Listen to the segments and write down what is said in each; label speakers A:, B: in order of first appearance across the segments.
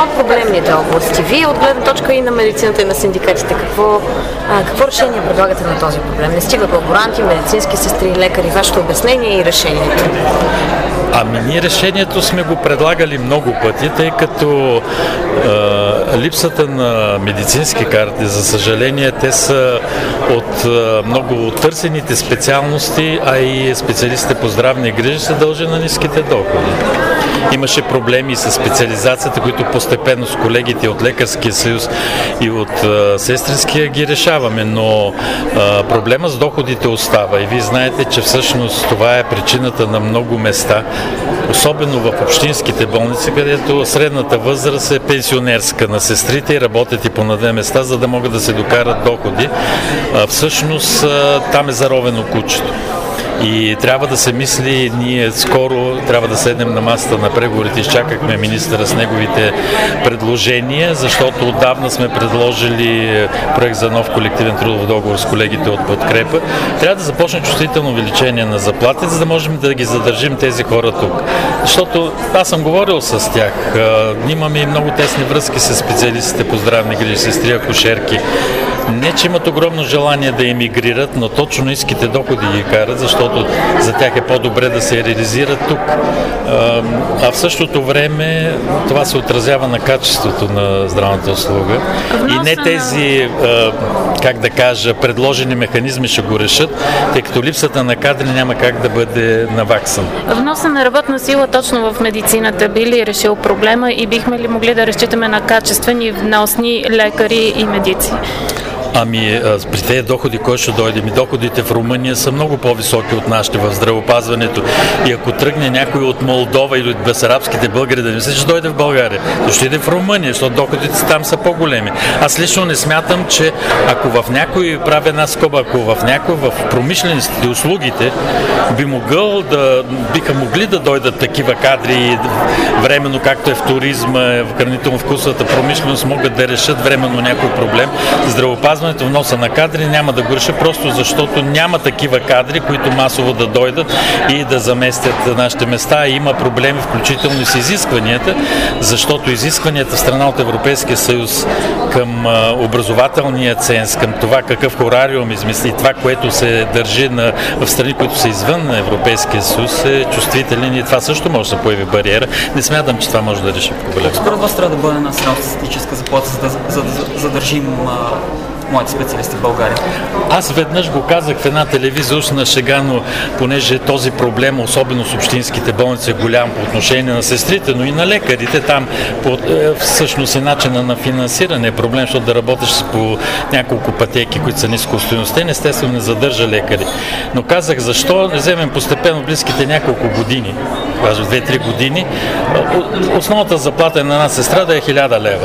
A: една от проблемните области. Вие от гледна точка и на медицината, и на синдикатите, какво решение предлагате на този проблем? Не стигат лаборанти, медицински сестри, лекари. Вашето обяснение и решението?
B: Ние решението сме го предлагали много пъти, тъй като липсата на медицински карти, за съжаление, те са от много търсените специалности, а и специалистите по здравни грижи се дължи на ниските доходи. Имаше проблеми с специализацията, които постепенно с колегите от Лекарския съюз и от Сестринския ги решаваме, но проблема с доходите остава и вие знаете, че всъщност това е причината на много места, особено в общинските болници, където средната възраст е пенсионерска на сестрите и работят и по на две места, за да могат да се докарат доходи. Всъщност там е заровено кучето. И трябва да се мисли, ние скоро трябва да седнем на масата на преговорите, изчакахме министъра с неговите предложения, защото отдавна сме предложили проект за нов колективен трудов договор с колегите от Подкрепа. Трябва да започне чувствително увеличение на заплати, за да можем да ги задържим тези хора тук. Защото аз съм говорил с тях, имаме и много тесни връзки с специалистите по здравни грижи, сестри, акушерки. Не, че имат огромно желание да емигрират, но точно ниските доходи ги карат, защото за тях е по-добре да се реализират тук. А в същото време това се отразява на качеството на здравната услуга. И не тези, как да кажа, предложени механизми ще го решат, тъй като липсата на кадри няма как да бъде наваксан.
C: Вноса на работна сила точно в медицината би ли решил проблема и бихме ли могли да разчитаме на качествени вносни лекари и медици?
B: При тези доходи, кой ще дойде? Доходите в Румъния са много по-високи от нашите в здравеопазването. И ако тръгне някой от Молдова или от бесарабските българи да не мисли, ще дойде в България, то ще иде в Румъния, защото доходите там са по-големи. Аз лично не смятам, че ако в някой, правя една скоба, ако в някой в промишлените услугите биха могли да дойдат такива кадри временно, както е в туризма, в хранително-вкусовата промишленост, могат да решат временно някой проблем. Здравеопазването, вноса на кадри няма да го реши, просто защото няма такива кадри, които масово да дойдат и да заместят нашите места. И има проблеми, включително и с изискванията, защото изискванията в страна от Европейския съюз към образователния ценз, към това какъв хорариум измисли и това, което се държи в страни, които са извън Европейския съюз, е чувствителен и това също може да се появи бариера. Не смятам, че това може да реши проблема.
D: Според вас трябва да бъде една средностатистическа заплата, за да задържим моите специалисти в България?
B: Аз веднъж го казах в една телевизия устна шега, но понеже този проблем, особено с общинските болници, е голям по отношение на сестрите, но и на лекарите, там всъщност е начина на финансиране е проблем, защото да работиш по няколко пътеки, които са нискостойностен, естествено не задържа лекари. Но казах защо не вземем постепенно близките няколко години, кажа 2-3 години, основната заплата на една сестра да е 1000 лева.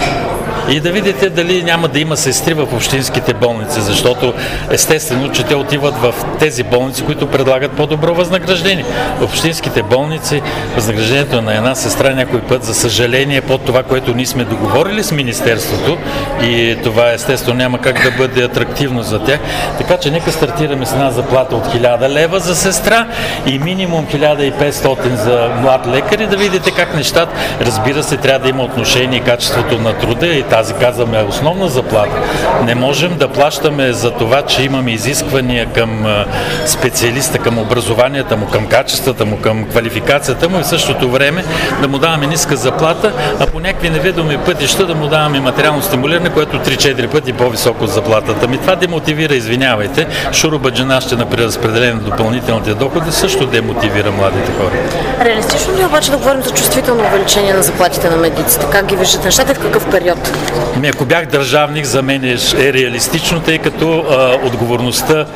B: И да видите дали няма да има сестри в общинските болници, защото естествено, че те отиват в тези болници, които предлагат по-добро възнаграждение. В общинските болници възнаграждението на една сестра някой път, за съжаление, под това, което ние сме договорили с Министерството, и това естествено няма как да бъде атрактивно за тях. Така че нека стартираме с една заплата от 1000 лева за сестра и минимум 1500 за млад лекар и да видите как нещата. Разбира се, трябва да има отношение и качеството на труда и тази, казваме, основна заплата. Не можем да плащаме за това, че имаме изисквания към специалиста, към образованията му, към качествата му, към квалификацията му и в същото време да му даваме ниска заплата, а по някакви неведоми пътища да му даваме материално стимулиране, което 3-4 пъти по-високо от заплатата. Това демотивира, извинявайте. Шуробаджанащина на преразпределение на допълнителните доходи също демотивира младите хора.
A: Реалистично ли обаче да говорим за чувствително увеличение на заплатите на медиците? Как ги виждате нещата, в какъв период?
B: Ако бях държавник, за мен е реалистично, тъй като отговорността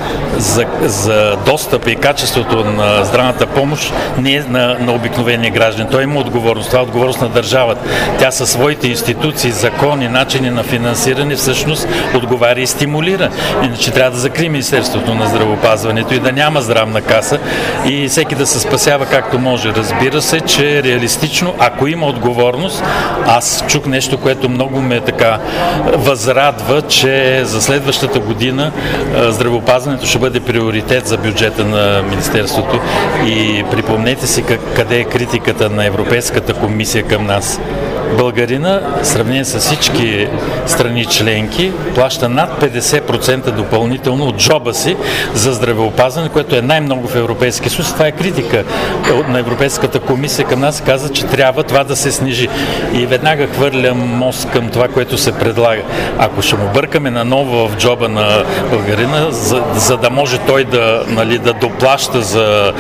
B: за достъп и качеството на здравната помощ не е на обикновения граждан. Той има отговорност. Това е отговорност на държавата. Тя със своите институции, закони, начини на финансиране всъщност отговаря и стимулира. Иначе трябва да закрие Министерството на здравеопазването и да няма здравна каса и всеки да се спасява както може. Разбира се, че е реалистично, ако има отговорност. Аз чух нещо, което много ме така възрадва, че за следващата година здравеопазването ще бъде приоритет за бюджета на Министерството и припомнете си къде е критиката на Европейската комисия към нас. българина, в сравнение с всички страни членки, плаща над 50% допълнително от джоба си за здравеопазване, което е най-много в Европейския съюз. Това е критика на Европейската комисия към нас, каза, че трябва това да се снижи. И веднага хвърлям мост към това, което се предлага. Ако ще му бъркаме наново в джоба на българина, за да може той да доплаща за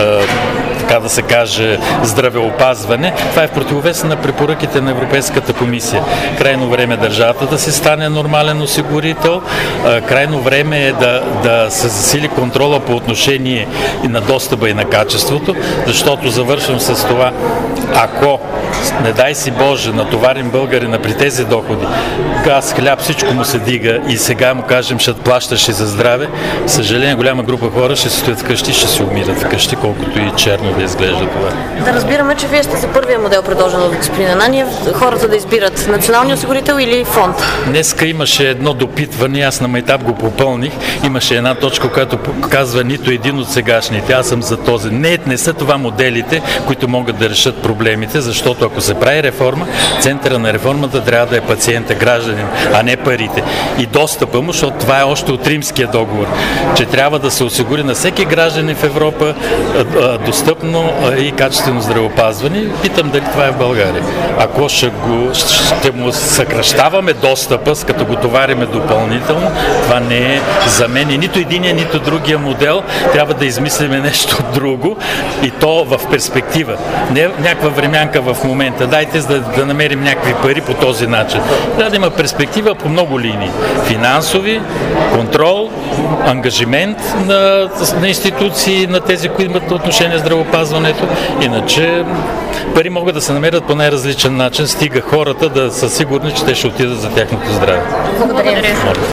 B: така да се каже, здравеопазване, това е в противовес на препоръките на Европейската комисия. Крайно време е държавата да се стане нормален осигурител, крайно време е да се засили контрола по отношение и на достъпа и на качеството, защото завършвам с това, ако не дай си Боже, натоварим българина при тези доходи, газ, хляб, всичко му се дига и сега му кажем, ще плащаш и за здраве, съжаление, голяма група хора ще се стоят вкъщи и ще си умират вкъщи, колкото и черно да изглежда това.
A: Да разбираме, че вие сте за първия модел, предложен от господин Ананиев, хората да избират националния осигурител или фонд.
B: Днеска имаше едно допитване, аз на майтап го попълних, имаше една точка, която показва нито един от сегашните. Аз съм за този. Не са това моделите, които могат да решат проблемите, защото ако се прави реформа, центъра на реформата трябва да е пациента, гражданин, а не парите. И достъпа му, защото това е още от Римския договор, че трябва да се осигури на всеки гражданин в Европа достъпно и качествено здравеопазване. Питам дали това е в България. Ако ще му съкращаваме достъпа, като го товариме допълнително, това не е за мен и нито единия, нито другия модел. Трябва да измислиме нещо друго и то в перспектива. Не някаква времянка в момента. Дайте да намерим някакви пари по този начин. Трябва да има перспектива по много линии. Финансови, контрол, ангажимент на институции, на тези, които имат отношение с здравеопазването. Иначе пари могат да се намерят по най-различен начин, стига хората да са сигурни, че те ще отидат за тяхното здраве.
A: Благодаря.